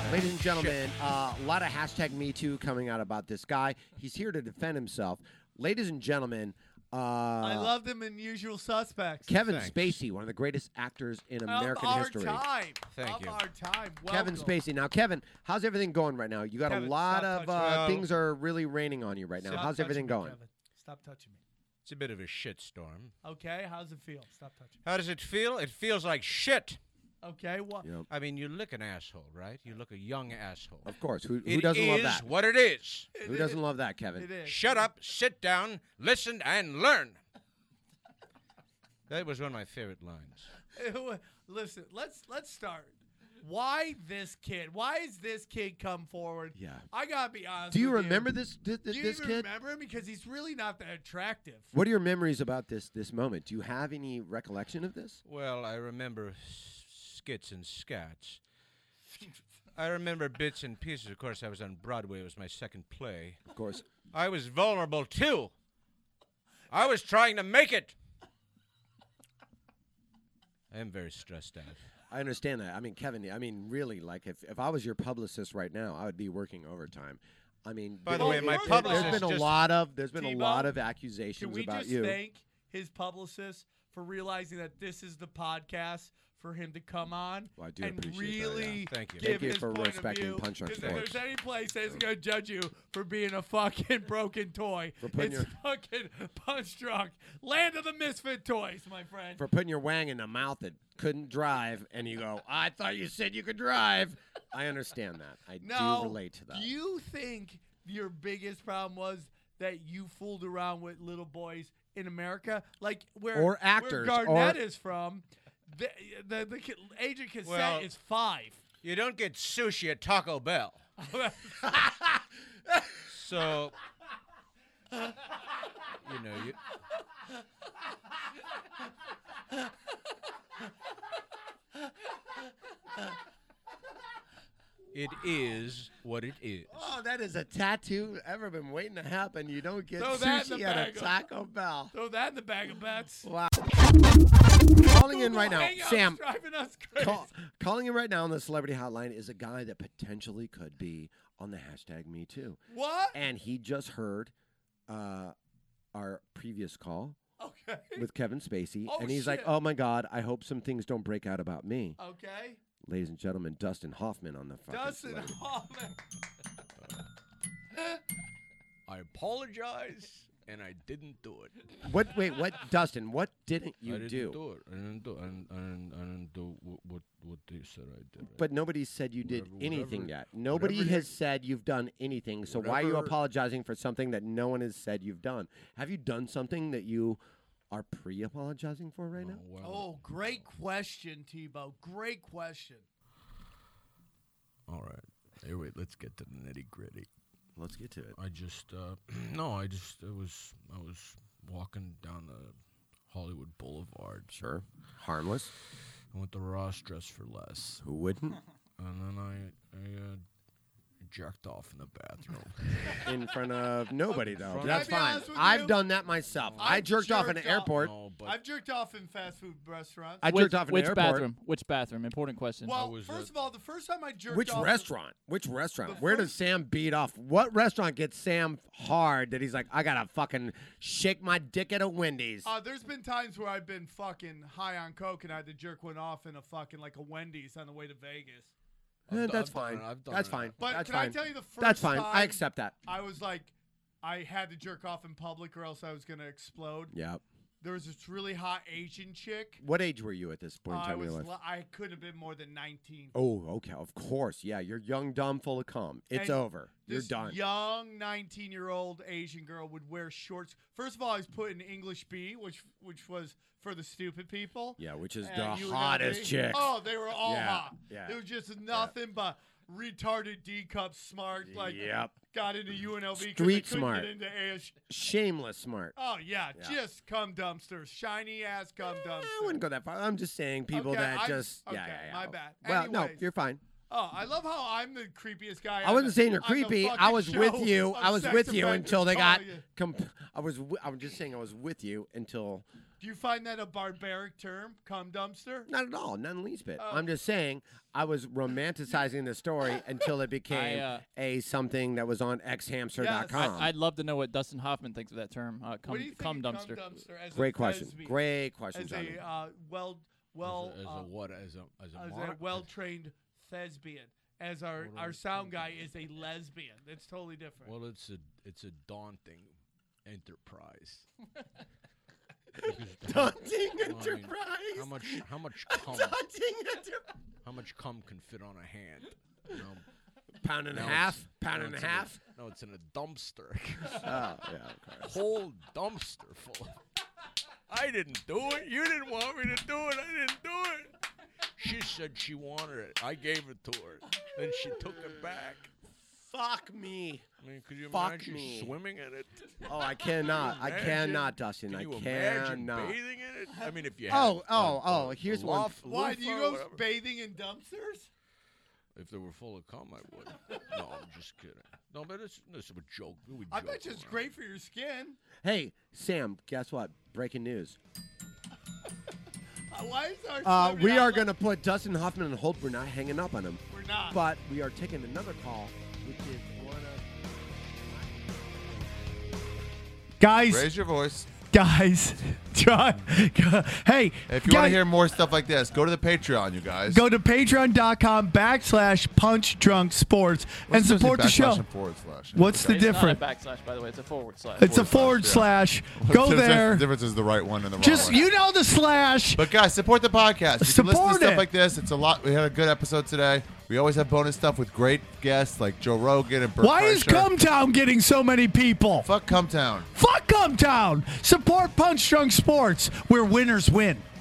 Ladies and gentlemen, a lot of hashtag Me Too coming out about this guy. He's here to defend himself. Ladies and gentlemen, I love them in Usual Suspects. Kevin Spacey, one of the greatest actors in American history. Thank you. Our time. Welcome. Kevin Spacey. Now, Kevin, how's everything going right now? You got Kevin, a lot stop of things are really raining on you right now. Stop How's everything touching me, going? Kevin. Stop touching me. It's a bit of a shitstorm. Okay, how's it feel? Stop touching me. How does it feel? It feels like shit. Okay, what? Yep. I mean, you look an asshole, right? You look a young asshole. Of course. Who It doesn't love is that? what it is. Who doesn't love that, Kevin? It is. Shut up, sit down, listen, and learn. That was one of my favorite lines. Listen, let's start. Why this kid? Why is this kid come forward? Yeah. I gotta be honest. Do you with remember this Do you this even kid? remember him? Because he's really not that attractive. What are your memories about this moment? Do you have any recollection of this? Well, I remember skits and scats. I remember bits and pieces. Of course, I was on Broadway. It was my second play. Of course. I was vulnerable, too. I was trying to make it. I am very stressed out. I understand that. I mean, Kevin, really, like, if I was your publicist right now, I would be working overtime. I mean, By the way, my publicist there's been a just- lot of T-Bone, accusations Can we about just you. thank his publicist for realizing that this is the podcast for him to come on Well, I do and appreciate that, really yeah. Thank you. give Thank you his for point respecting of view. Punch on 'Cause if Sports. there's any place that's going to judge you for being a fucking broken toy, For putting it's fucking Punch Drunk. Land of the Misfit Toys, my friend. For putting your wang in a mouth that couldn't drive, and you go, I thought you said you could drive. I understand that. I do relate to that. Do you think your biggest problem was that you fooled around with little boys in America? Like Or actors, where Garnett or- is from, the age of consent Well- is 5. You don't get sushi at Taco Bell. So, you know, it is what it is. Oh, that is a tattoo ever been waiting to happen. You don't get Throw that in sushi the at a bag of- Taco Bell. Throw that in the bag of bets. Wow. Calling in right now, Hangouts Sam. driving us crazy. Calling in right now on the celebrity hotline is a guy that potentially could be on the hashtag Me Too. What? And he just heard our previous call Okay. with Kevin Spacey, Oh, and he's like, shit. "Oh my God, I hope some things don't break out about me." Okay. Ladies and gentlemen, Dustin Hoffman on the fucking Dustin celebrity. Hoffman. I apologize, and I didn't do it. What? Wait, what? Dustin, what didn't I you didn't do? do it. I didn't do what they said I did. But nobody said you did Whatever- anything whatever- yet. Nobody whatever has said you've done anything. So why are you Whatever- apologizing for something that no one has said you've done? Have you done something that you are pre-apologizing for right now? Well, Oh, great question, Tebow. Great question. all right. Hey, wait, let's get to the nitty gritty. Let's get to it. I just, I was walking down the Hollywood Boulevard. Sure. Harmless. I went to Ross Dress for Less, Who wouldn't? and then I jerked off in the bathroom. In front of nobody, though. Can I That's be fine. honest with I've you? done that myself. I I've jerked off in an jerked off. airport. No, but I've jerked off in fast food restaurants. I jerked off in an Which airport. bathroom? Which bathroom? Important question. Well, was, first of all, the first time I jerked Which off. restaurant? Which restaurant? The Where does first- Sam beat off? What restaurant gets Sam hard that he's like, I gotta fucking shake my dick at a Wendy's? There's been times where I've been fucking high on coke and I had to jerk one off in a fucking like a Wendy's on the way to Vegas. That's I've done fine. it. I've done That's it. fine. But That's can fine. I tell you the first That's fine. time I accept that. I was like, I had to jerk off in public or else I was gonna explode. Yeah. There was this really hot Asian chick. What age were you at this point in I time in your life? I couldn't have been more than 19. Oh, okay. Of course. Yeah, you're young, dumb, full of cum. It's And over. You're This done. young 19-year-old Asian girl would wear shorts. First of all, I was put in English B, which was for the stupid people. Yeah, which is And the UNLV. hottest chick. Oh, they were all Yeah, hot. yeah, It was just nothing but retarded D-cup smart. Like Yep. got into UNLV because they Street couldn't smart. get into AS. Shameless smart. Oh yeah, Yeah. just cum dumpsters, shiny ass cum dumpsters. I wouldn't go that far. I'm just saying people Okay, that I- just okay, yeah. my bad. Well, no, Anyways. you're fine. Oh, I love how I'm the creepiest guy. I wasn't saying you're on the creepy. fucking I was show with you. of I was sex with you offenders until they got. calling you. I'm just saying I was with you until. Do you find that a barbaric term, cum dumpster? Not at all. Not in the least bit. Oh. I'm just saying I was romanticizing the story until it became something that was on xhamster.com. I'd love to know what Dustin Hoffman thinks of that term. What do you think Cum of dumpster. cum dumpster as Great a question. lesbian? Great question, As Johnny. a well-trained thespian. As our sound guy is a lesbian. It's totally different. Well, it's a daunting enterprise. Daunting enterprise. How much cum? Daunting enterprise. How much cum can fit on a hand? You know, Pound and a now half. it's- Pound now and a it's in half. No, it's in a dumpster. Oh yeah. Okay. Whole dumpster full. I didn't do it. You didn't want me to do it. I didn't do it. She said she wanted it. I gave it to her. Then she took it back. Fuck me. I mean, could you Fuck imagine me. swimming in it? Oh, I cannot. I Imagine- cannot, Dustin. Can I you imagine cannot. bathing in it? I mean, if you Oh, had here's a one. Why do you loofah or go whatever. bathing in dumpsters? If they were full of cum, I would. No, I'm just kidding. No, but it's a joke. We I joke bet you it's around. great for your skin. Hey, Sam, guess what? Breaking news. Why is our We swimming are out- going to put Dustin Hoffman on hold. We're not hanging up on him. We're not. But we are taking another call, which is one of... Guys, Raise your voice. try. Hey, If you want to hear more stuff like this, go to the Patreon, you guys. go to patreon.com/punchdrunksports and What's support the show. // What's the It's not a difference? backslash, by the way. It's a forward slash. It's a forward // Go The there. difference is the right one and the wrong Just one. you know the slash. But guys, support the podcast. You can listen to Support stuff it. like this. It's a lot. We had a good episode today. We always have bonus stuff with great guests like Joe Rogan and Bert Why is Kreischer. Cumtown getting so many people? Fuck Cumtown. Fuck Cumtown. Support Punch Drunk Sports, where winners win.